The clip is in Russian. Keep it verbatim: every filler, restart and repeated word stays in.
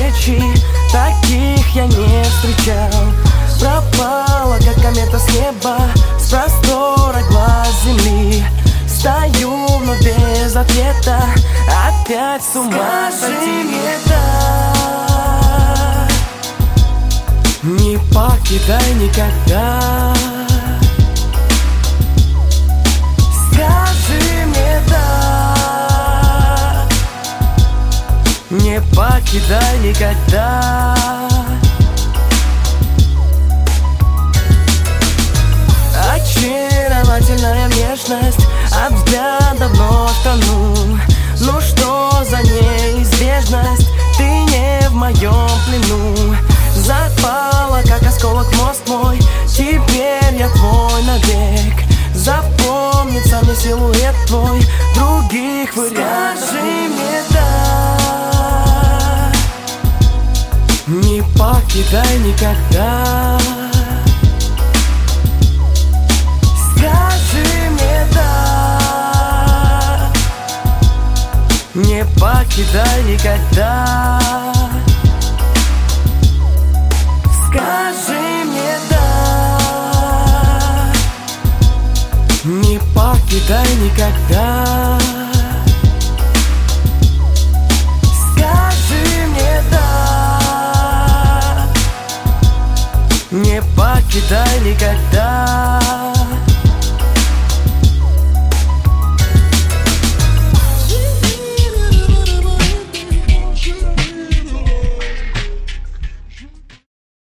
встречи, таких я не встречал. Пропала, как комета с неба, с простора глаз земли. Стою вновь без ответа, опять с ума сойти. Не покидай никогда. Скажи мне да. Не покидай никогда. Очаровательная внешность, от взгляда вновь тону. Ну что за неизбежность, ты не в моем плену. Запала, как осколок, мост мой, теперь я твой навек. Запомнится мне силуэт твой, других вариантов. Скажи мне да. Не покидай никогда. Скажи мне да. Не покидай никогда. Скажи мне да. Не покидай никогда. Скажи мне да. Не покидай никогда.